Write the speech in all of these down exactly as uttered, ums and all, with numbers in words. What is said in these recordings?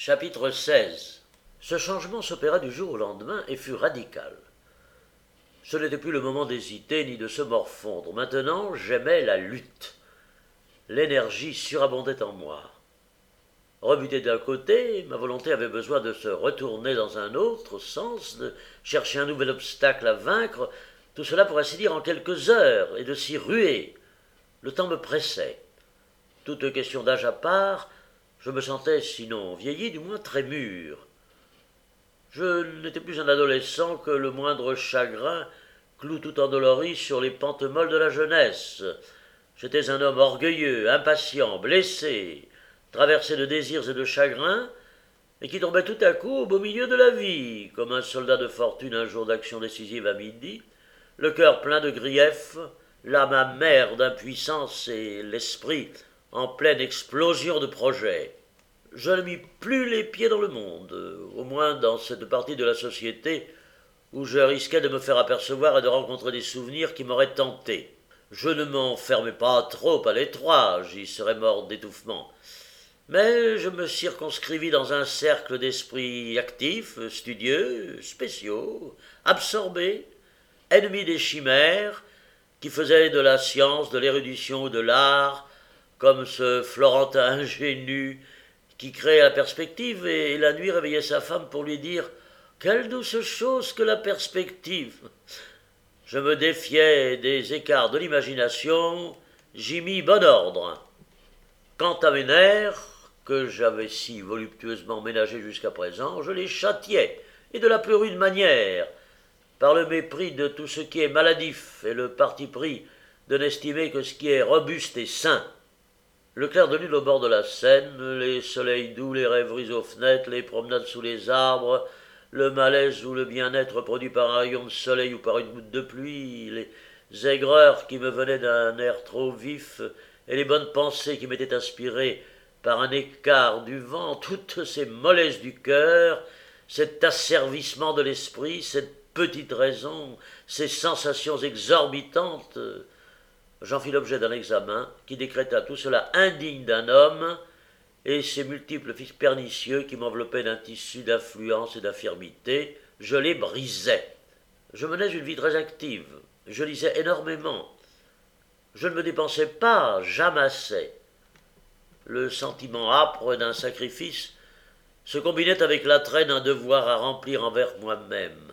Chapitre seize. Ce changement s'opéra du jour au lendemain et fut radical. Ce n'était plus le moment d'hésiter ni de se morfondre. Maintenant, j'aimais la lutte. L'énergie surabondait en moi. Rebuté d'un côté, ma volonté avait besoin de se retourner dans un autre sens, de chercher un nouvel obstacle à vaincre, tout cela pour ainsi dire en quelques heures, et de s'y ruer. Le temps me pressait. Toute question d'âge à part, je me sentais, sinon vieilli, du moins très mûr. Je n'étais plus un adolescent que le moindre chagrin cloue tout endolori sur les pentes molles de la jeunesse. J'étais un homme orgueilleux, impatient, blessé, traversé de désirs et de chagrins, et qui tombait tout à coup au beau milieu de la vie, comme un soldat de fortune un jour d'action décisive à midi, le cœur plein de griefs, l'âme amère d'impuissance et l'esprit en pleine explosion de projets. Je ne mis plus les pieds dans le monde, au moins dans cette partie de la société où je risquais de me faire apercevoir et de rencontrer des souvenirs qui m'auraient tenté. Je ne m'enfermais pas trop à l'étroit, j'y serais mort d'étouffement. Mais je me circonscrivis dans un cercle d'esprits actifs, studieux, spéciaux, absorbés, ennemis des chimères, qui faisaient de la science, de l'érudition ou de l'art, comme ce Florentin ingénu qui créait la perspective et la nuit réveillait sa femme pour lui dire « Quelle douce chose que la perspective !» Je me défiais des écarts de l'imagination, j'y mis bon ordre. Quant à mes nerfs, que j'avais si voluptueusement ménagés jusqu'à présent, je les châtiais, et de la plus rude manière, par le mépris de tout ce qui est maladif et le parti pris de n'estimer que ce qui est robuste et sain. Le clair de lune au bord de la Seine, les soleils doux, les rêveries aux fenêtres, les promenades sous les arbres, le malaise ou le bien-être produit par un rayon de soleil ou par une goutte de pluie, les aigreurs qui me venaient d'un air trop vif et les bonnes pensées qui m'étaient inspirées par un écart du vent, toutes ces mollesses du cœur, cet asservissement de l'esprit, cette petite raison, ces sensations exorbitantes, j'en fis l'objet d'un examen qui décréta tout cela indigne d'un homme et ces multiples fils pernicieux qui m'enveloppaient d'un tissu d'influence et d'infirmité, je les brisais. Je menais une vie très active, je lisais énormément, je ne me dépensais pas, j'amassais. Le sentiment âpre d'un sacrifice se combinait avec l'attrait d'un devoir à remplir envers moi-même.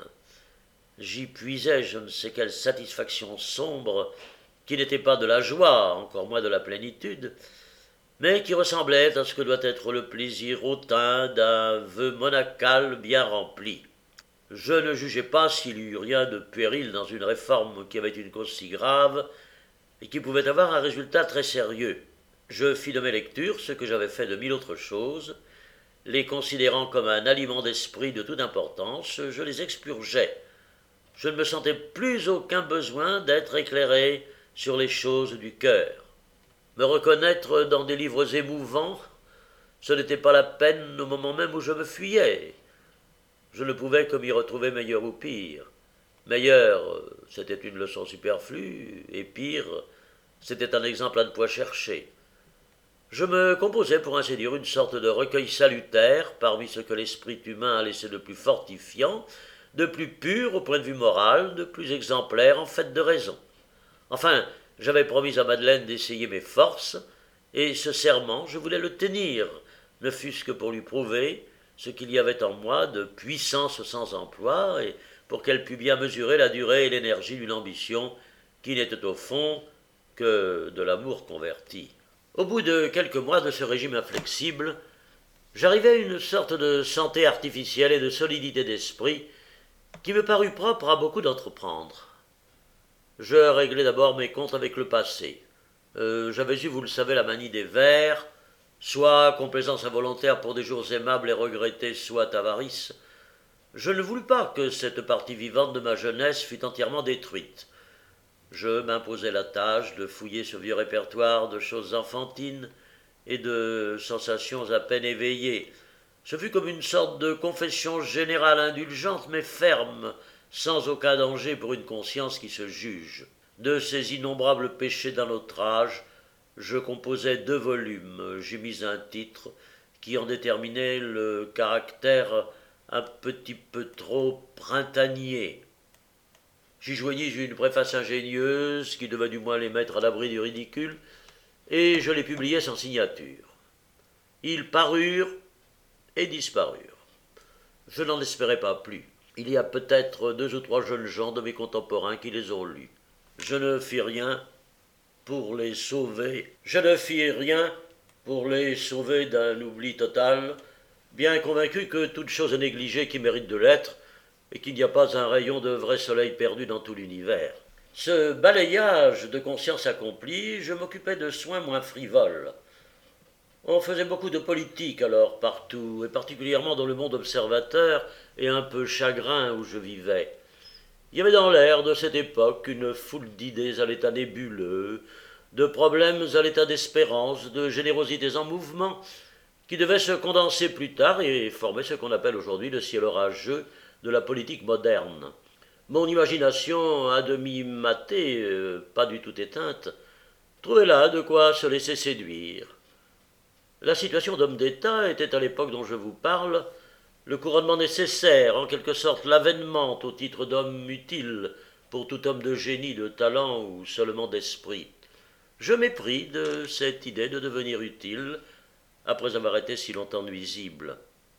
J'y puisais je ne sais quelle satisfaction sombre qui n'était pas de la joie, encore moins de la plénitude, mais qui ressemblait à ce que doit être le plaisir hautain d'un vœu monacal bien rempli. Je ne jugeais pas s'il y eût rien de péril dans une réforme qui avait une cause si grave et qui pouvait avoir un résultat très sérieux. Je fis de mes lectures ce que j'avais fait de mille autres choses, les considérant comme un aliment d'esprit de toute importance, je les expurgeais. Je ne me sentais plus aucun besoin d'être éclairé sur les choses du cœur. Me reconnaître dans des livres émouvants, ce n'était pas la peine au moment même où je me fuyais. Je ne pouvais que m'y retrouver meilleur ou pire. Meilleur, c'était une leçon superflue, et pire, c'était un exemple à ne point chercher. Je me composais pour ainsi dire une sorte de recueil salutaire parmi ce que l'esprit humain a laissé de plus fortifiant, de plus pur au point de vue moral, de plus exemplaire en fait de raison. Enfin, j'avais promis à Madeleine d'essayer mes forces, et ce serment, je voulais le tenir, ne fût-ce que pour lui prouver ce qu'il y avait en moi de puissance sans emploi, et pour qu'elle pût bien mesurer la durée et l'énergie d'une ambition qui n'était au fond que de l'amour converti. Au bout de quelques mois de ce régime inflexible, j'arrivai à une sorte de santé artificielle et de solidité d'esprit qui me parut propre à beaucoup d'entreprendre. Je réglai d'abord mes comptes avec le passé. Euh, j'avais eu, vous le savez, la manie des vers, soit complaisance involontaire pour des jours aimables et regrettés, soit avarice. Je ne voulus pas que cette partie vivante de ma jeunesse fût entièrement détruite. Je m'imposais la tâche de fouiller ce vieux répertoire de choses enfantines et de sensations à peine éveillées. Ce fut comme une sorte de confession générale indulgente mais ferme, sans aucun danger pour une conscience qui se juge. De ces innombrables péchés d'un autre âge, je composai deux volumes, j'y mis un titre, qui en déterminait le caractère un petit peu trop printanier. J'y joignis une préface ingénieuse qui devait du moins les mettre à l'abri du ridicule, et je les publiai sans signature. Ils parurent et disparurent. Je n'en espérais pas plus. Il y a peut-être deux ou trois jeunes gens de mes contemporains qui les ont lus. Je ne fis rien pour les sauver. Je ne fis rien pour les sauver d'un oubli total, bien convaincu que toute chose est négligée qui mérite de l'être, et qu'il n'y a pas un rayon de vrai soleil perdu dans tout l'univers. Ce balayage de conscience accompli, je m'occupais de soins moins frivoles. On faisait beaucoup de politique alors partout, et particulièrement dans le monde observateur et un peu chagrin où je vivais. Il y avait dans l'air de cette époque une foule d'idées à l'état nébuleux, de problèmes à l'état d'espérance, de générosités en mouvement, qui devaient se condenser plus tard et former ce qu'on appelle aujourd'hui le ciel orageux de la politique moderne. Mon imagination, à demi matée, euh, pas du tout éteinte, trouvait là de quoi se laisser séduire. La situation d'homme d'État était à l'époque dont je vous parle le couronnement nécessaire, en quelque sorte l'avènement au titre d'homme utile pour tout homme de génie, de talent ou seulement d'esprit. Je m'épris de cette idée de devenir utile, après avoir été si longtemps nuisible.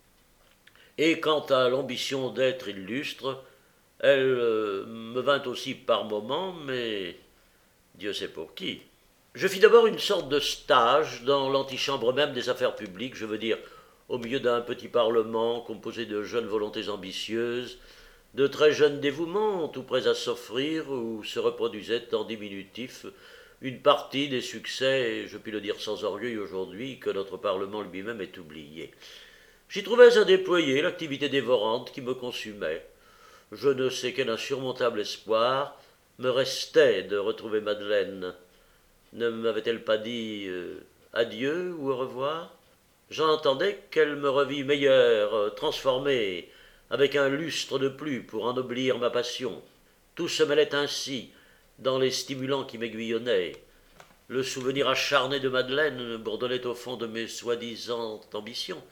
Et quant à l'ambition d'être illustre, elle euh, me vint aussi par moments, mais Dieu sait pour qui. Je fis d'abord une sorte de stage dans l'antichambre même des affaires publiques, je veux dire au milieu d'un petit parlement composé de jeunes volontés ambitieuses, de très jeunes dévouements tout prêts à s'offrir, où se reproduisait en diminutif une partie des succès, et je puis le dire sans orgueil aujourd'hui, que notre Parlement lui-même est oublié. J'y trouvais à déployer l'activité dévorante qui me consumait. Je ne sais quel insurmontable espoir me restait de retrouver Madeleine. Ne m'avait-elle pas dit euh, adieu ou au revoir? J'entendais qu'elle me revit meilleure, euh, transformée, avec un lustre de plus pour ennoblir ma passion. Tout se mêlait ainsi dans les stimulants qui m'aiguillonnaient. Le souvenir acharné de Madeleine bourdonnait au fond de mes soi-disant ambitions.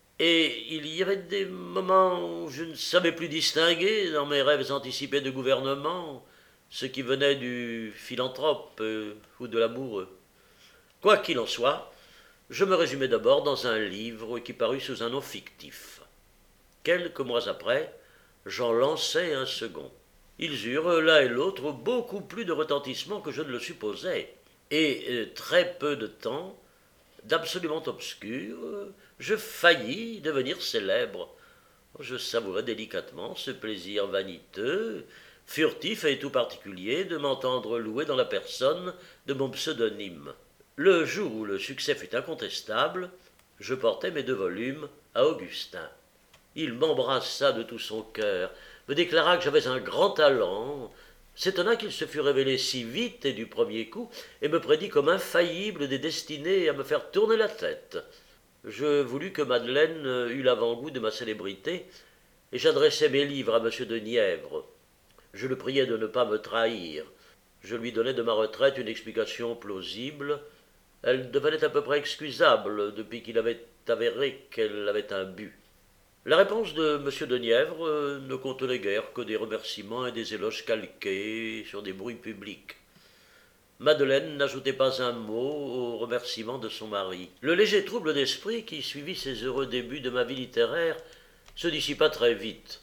Et il y avait des moments où je ne savais plus distinguer, dans mes rêves anticipés de gouvernement, ce qui venait du philanthrope euh, ou de l'amoureux. Quoi qu'il en soit, je me résumai d'abord dans un livre qui parut sous un nom fictif. Quelques mois après, j'en lançai un second. Ils eurent l'un et l'autre beaucoup plus de retentissement que je ne le supposais, et euh, très peu de temps, d'absolument obscur, euh, je faillis devenir célèbre. Je savourais délicatement ce plaisir vaniteux, furtif et tout particulier, de m'entendre louer dans la personne de mon pseudonyme. Le jour où le succès fut incontestable, je portai mes deux volumes à Augustin. Il m'embrassa de tout son cœur, me déclara que j'avais un grand talent, s'étonna qu'il se fût révélé si vite et du premier coup, et me prédit comme infaillible des destinées à me faire tourner la tête. Je voulus que Madeleine eût l'avant-goût de ma célébrité, et j'adressai mes livres à M. de Nièvre. Je le priai de ne pas me trahir. Je lui donnai de ma retraite une explication plausible. Elle devenait à peu près excusable depuis qu'il avait avéré qu'elle avait un but. La réponse de M. de Nièvre euh, ne contenait guère que des remerciements et des éloges calqués sur des bruits publics. Madeleine n'ajoutait pas un mot aux remerciements de son mari. Le léger trouble d'esprit qui suivit ces heureux débuts de ma vie littéraire se dissipa très vite.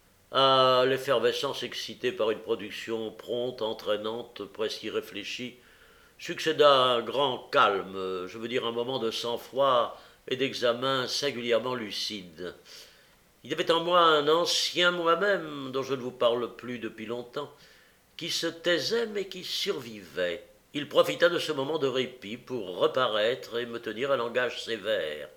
À l'effervescence excitée par une production prompte, entraînante, presque irréfléchie, succéda un grand calme, je veux dire un moment de sang-froid et d'examen singulièrement lucide. Il y avait en moi un ancien moi-même, dont je ne vous parle plus depuis longtemps, qui se taisait mais qui survivait. Il profita de ce moment de répit pour reparaître et me tenir un langage sévère.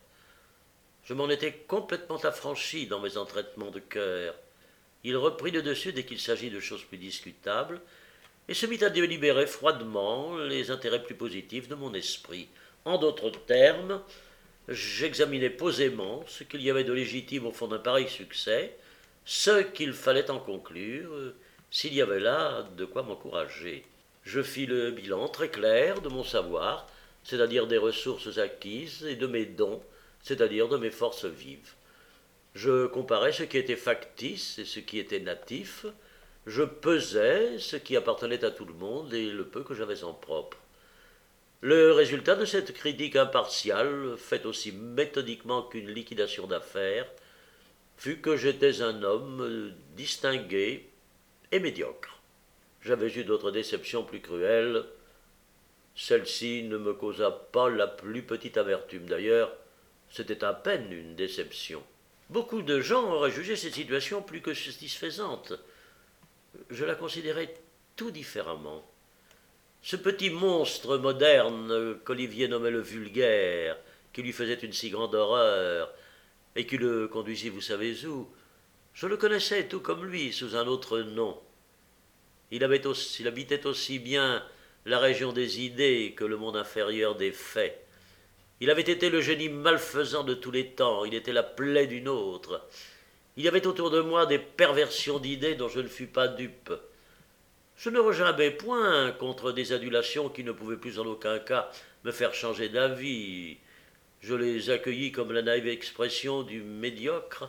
Je m'en étais complètement affranchi dans mes entraînements de cœur. Il reprit le dessus dès qu'il s'agit de choses plus discutables, et se mit à délibérer froidement les intérêts plus positifs de mon esprit. En d'autres termes, j'examinais posément ce qu'il y avait de légitime au fond d'un pareil succès, ce qu'il fallait en conclure, s'il y avait là de quoi m'encourager. Je fis le bilan très clair de mon savoir, c'est-à-dire des ressources acquises et de mes dons, c'est-à-dire de mes forces vives. Je comparais ce qui était factice et ce qui était natif, je pesais ce qui appartenait à tout le monde et le peu que j'avais en propre. Le résultat de cette critique impartiale, faite aussi méthodiquement qu'une liquidation d'affaires, fut que j'étais un homme distingué et médiocre. J'avais eu d'autres déceptions plus cruelles. Celle-ci ne me causa pas la plus petite amertume. D'ailleurs, c'était à peine une déception. Beaucoup de gens auraient jugé cette situation plus que satisfaisante. Je la considérais tout différemment. Ce petit monstre moderne qu'Olivier nommait le vulgaire, qui lui faisait une si grande horreur, et qui le conduisit vous savez où, je le connaissais tout comme lui, sous un autre nom. Il, avait aussi, il habitait aussi bien la région des idées que le monde inférieur des faits. Il avait été le génie malfaisant de tous les temps, il était la plaie d'une autre. Il y avait autour de moi des perversions d'idées dont je ne fus pas dupe. Je ne regimbais point contre des adulations qui ne pouvaient plus en aucun cas me faire changer d'avis. Je les accueillis comme la naïve expression du médiocre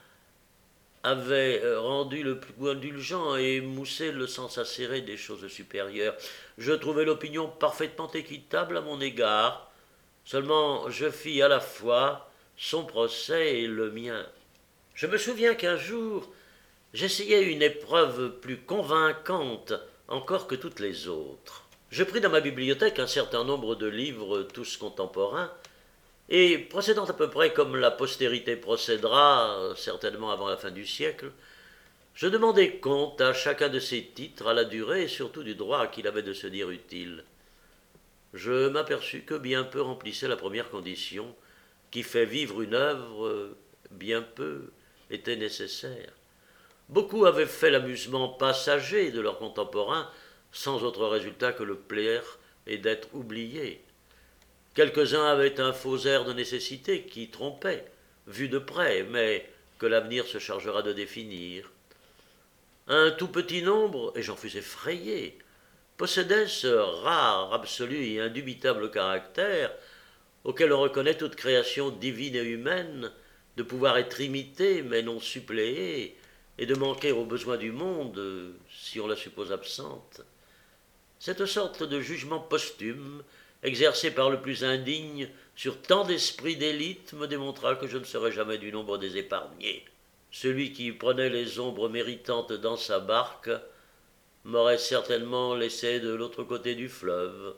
avait rendu le plus indulgent et émoussé le sens acéré des choses supérieures. Je trouvais l'opinion parfaitement équitable à mon égard, seulement je fis à la fois son procès et le mien. Je me souviens qu'un jour, j'essayais une épreuve plus convaincante encore que toutes les autres. Je pris dans ma bibliothèque un certain nombre de livres, tous contemporains, et procédant à peu près comme la postérité procédera, certainement avant la fin du siècle, je demandai compte à chacun de ces titres, à la durée et surtout du droit qu'il avait de se dire utile. Je m'aperçus que bien peu remplissait la première condition, qui fait vivre une œuvre, bien peu était nécessaire. Beaucoup avaient fait l'amusement passager de leurs contemporains, sans autre résultat que le plaire et d'être oubliés. Quelques-uns avaient un faux air de nécessité qui trompait, vu de près, mais que l'avenir se chargera de définir. Un tout petit nombre, et j'en fus effrayé, possédait ce rare, absolu et indubitable caractère auquel on reconnaît toute création divine et humaine, de pouvoir être imité mais non suppléé, et de manquer aux besoins du monde si on la suppose absente. Cette sorte de jugement posthume, exercé par le plus indigne sur tant d'esprits d'élite, me démontra que je ne serais jamais du nombre des épargnés. Celui qui prenait les ombres méritantes dans sa barque m'aurait certainement laissé de l'autre côté du fleuve.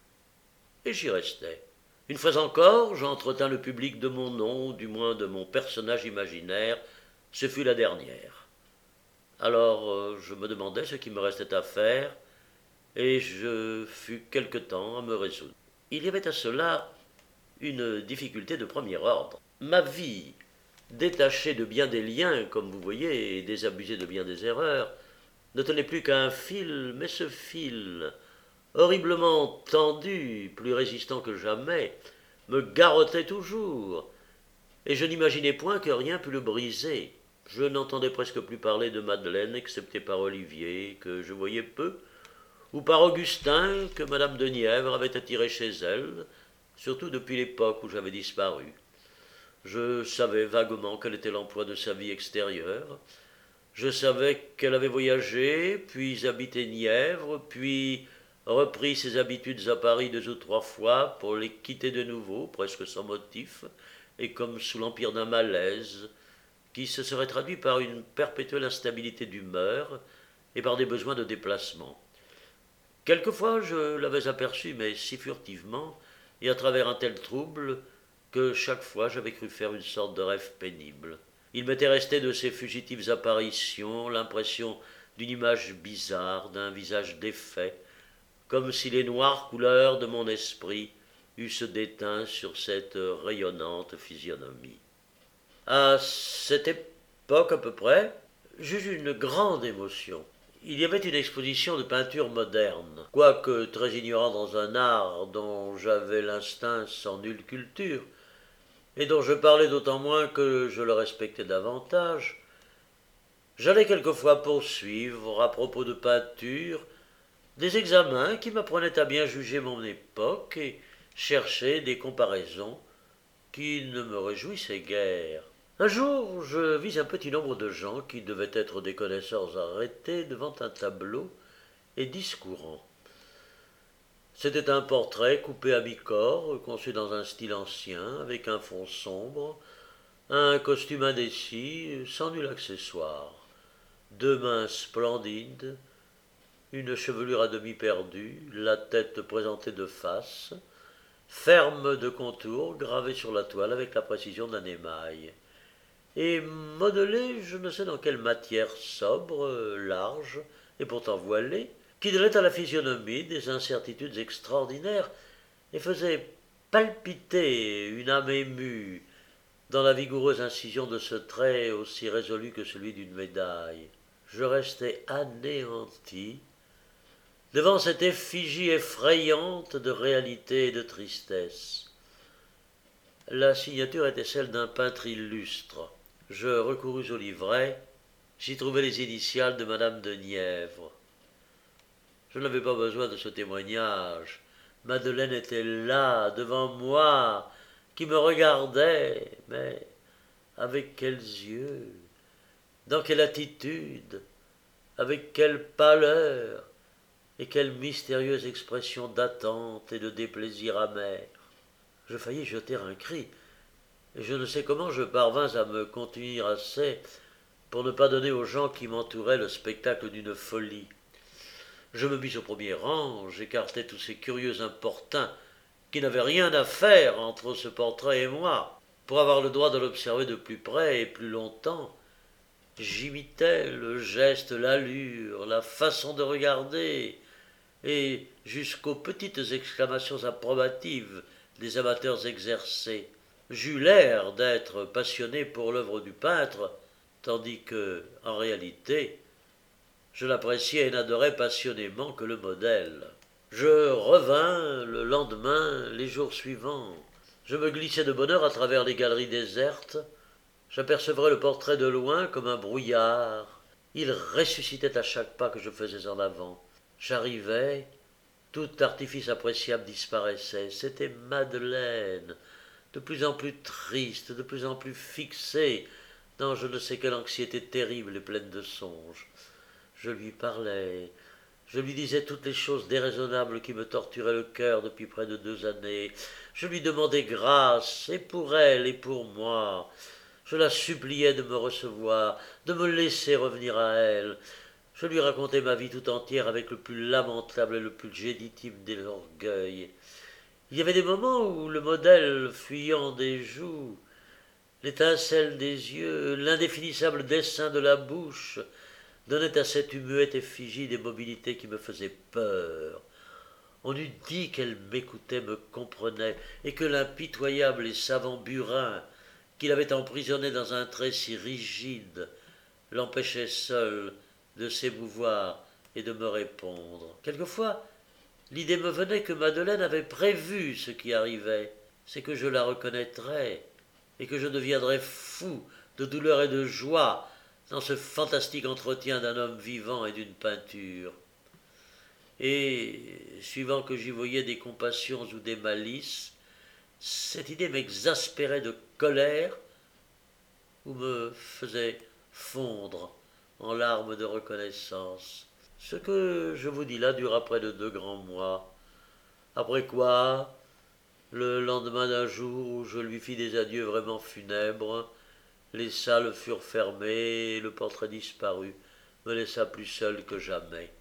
Et j'y restais. Une fois encore, j'entretins le public de mon nom, ou du moins de mon personnage imaginaire. Ce fut la dernière. Alors euh, je me demandais ce qui me restait à faire, et je fus quelque temps à me résoudre. Il y avait à cela une difficulté de premier ordre. Ma vie, détachée de bien des liens, comme vous voyez, et désabusée de bien des erreurs, ne tenait plus qu'à un fil, mais ce fil, horriblement tendu, plus résistant que jamais, me garrottait toujours, et je n'imaginais point que rien pût le briser. Je n'entendais presque plus parler de Madeleine, excepté par Olivier, que je voyais peu, ou par Augustin, que madame de Nièvre avait attiré chez elle, surtout depuis l'époque où j'avais disparu. Je savais vaguement quel était l'emploi de sa vie extérieure. Je savais qu'elle avait voyagé, puis habité Nièvre, puis repris ses habitudes à Paris deux ou trois fois pour les quitter de nouveau, presque sans motif, et comme sous l'empire d'un malaise, qui se serait traduit par une perpétuelle instabilité d'humeur et par des besoins de déplacement. Quelquefois je l'avais aperçue, mais si furtivement, et à travers un tel trouble, que chaque fois j'avais cru faire une sorte de rêve pénible. Il m'était resté de ces fugitives apparitions l'impression d'une image bizarre, d'un visage défait, comme si les noires couleurs de mon esprit eussent déteint sur cette rayonnante physionomie. À cette époque à peu près, j'eus une grande émotion. Il y avait une exposition de peinture moderne. Quoique très ignorant dans un art dont j'avais l'instinct sans nulle culture, et dont je parlais d'autant moins que je le respectais davantage, j'allais quelquefois poursuivre, à propos de peinture, des examens qui m'apprenaient à bien juger mon époque et chercher des comparaisons qui ne me réjouissait guère. Un jour, je vis un petit nombre de gens qui devaient être des connaisseurs arrêtés devant un tableau et discourant. C'était un portrait coupé à mi-corps, conçu dans un style ancien, avec un fond sombre, un costume indécis, sans nul accessoire, deux mains splendides, une chevelure à demi perdue, la tête présentée de face, ferme de contour, gravée sur la toile avec la précision d'un émail, et modelée je ne sais dans quelle matière sobre, large et pourtant voilée, qui donnait à la physionomie des incertitudes extraordinaires et faisait palpiter une âme émue dans la vigoureuse incision de ce trait aussi résolu que celui d'une médaille. Je restai anéanti devant cette effigie effrayante de réalité et de tristesse. La signature était celle d'un peintre illustre. Je recourus au livret, j'y trouvai les initiales de Madame de Nièvre. Je n'avais pas besoin de ce témoignage. Madeleine était là, devant moi, qui me regardait, mais avec quels yeux, dans quelle attitude, avec quelle pâleur, et quelle mystérieuse expression d'attente et de déplaisir amer. Je faillis jeter un cri, et je ne sais comment je parvins à me contenir assez pour ne pas donner aux gens qui m'entouraient le spectacle d'une folie. Je me mis au premier rang, j'écartai tous ces curieux importuns qui n'avaient rien à faire entre ce portrait et moi. Pour avoir le droit de l'observer de plus près et plus longtemps, j'imitais le geste, l'allure, la façon de regarder, et jusqu'aux petites exclamations approbatives des amateurs exercés. J'eus l'air d'être passionné pour l'œuvre du peintre, tandis que, en réalité, je n'appréciais et n'adorais passionnément que le modèle. Je revins le lendemain, les jours suivants. Je me glissais de bonne heure à travers les galeries désertes. J'apercevrais le portrait de loin comme un brouillard. Il ressuscitait à chaque pas que je faisais en avant. J'arrivais, tout artifice appréciable disparaissait. C'était Madeleine, de plus en plus triste, de plus en plus fixée dans je ne sais quelle anxiété terrible et pleine de songes. Je lui parlais, je lui disais toutes les choses déraisonnables qui me torturaient le cœur depuis près de deux années. Je lui demandais grâce, et pour elle et pour moi. Je la suppliais de me recevoir, de me laisser revenir à elle. Je lui racontais ma vie tout entière avec le plus lamentable et le plus légitime des orgueils. Il y avait des moments où le modèle fuyant des joues, l'étincelle des yeux, l'indéfinissable dessin de la bouche donnait à cette muette effigie des mobilités qui me faisaient peur. On eût dit qu'elle m'écoutait, me comprenait, et que l'impitoyable et savant burin, qui l'avait emprisonnée dans un trait si rigide, l'empêchait seul de s'émouvoir et de me répondre. Quelquefois, l'idée me venait que Madeleine avait prévu ce qui arrivait, c'est que je la reconnaîtrais, et que je deviendrais fou de douleur et de joie dans ce fantastique entretien d'un homme vivant et d'une peinture. Et, suivant que j'y voyais des compassions ou des malices, cette idée m'exaspérait de colère ou me faisait fondre en larmes de reconnaissance. Ce que je vous dis là dura près de deux grands mois, après quoi, le lendemain d'un jour où je lui fis des adieux vraiment funèbres, les salles furent fermées et le portrait disparut, me laissa plus seul que jamais.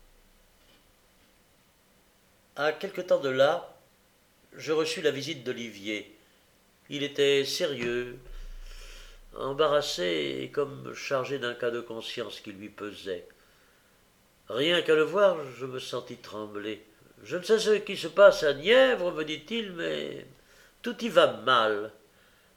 À quelque temps de là, je reçus la visite d'Olivier. Il était sérieux, embarrassé et comme chargé d'un cas de conscience qui lui pesait. Rien qu'à le voir, je me sentis trembler. « Je ne sais ce qui se passe à Nièvre, me dit-il, mais tout y va mal. »« Madeleine ?»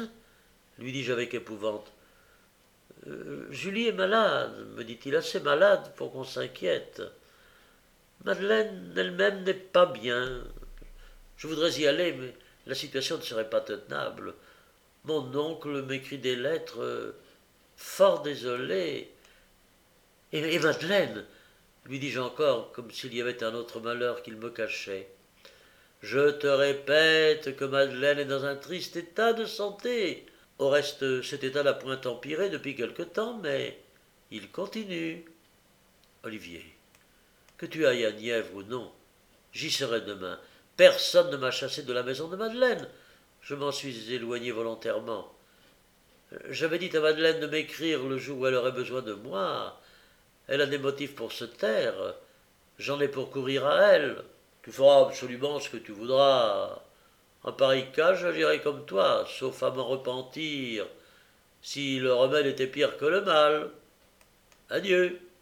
lui dis-je avec épouvante. Euh, « Julie est malade, me dit-il, assez malade pour qu'on s'inquiète. Madeleine elle-même n'est pas bien. Je voudrais y aller, mais la situation ne serait pas tenable. Mon oncle m'écrit des lettres euh, fort désolé. Et, et Madeleine, lui dis-je encore, comme s'il y avait un autre malheur qu'il me cachait. Je te répète que Madeleine est dans un triste état de santé. Au reste, cet état n'a point empiré depuis quelque temps, mais il continue. Olivier, que tu ailles à Nièvre ou non, j'y serai demain. Personne ne m'a chassé de la maison de Madeleine. Je m'en suis éloigné volontairement. J'avais dit à Madeleine de m'écrire le jour où elle aurait besoin de moi. Elle a des motifs pour se taire. J'en ai pour courir à elle. Tu feras absolument ce que tu voudras. En pareil cas, j'agirai comme toi, sauf à m'en repentir, si le remède était pire que le mal. Adieu.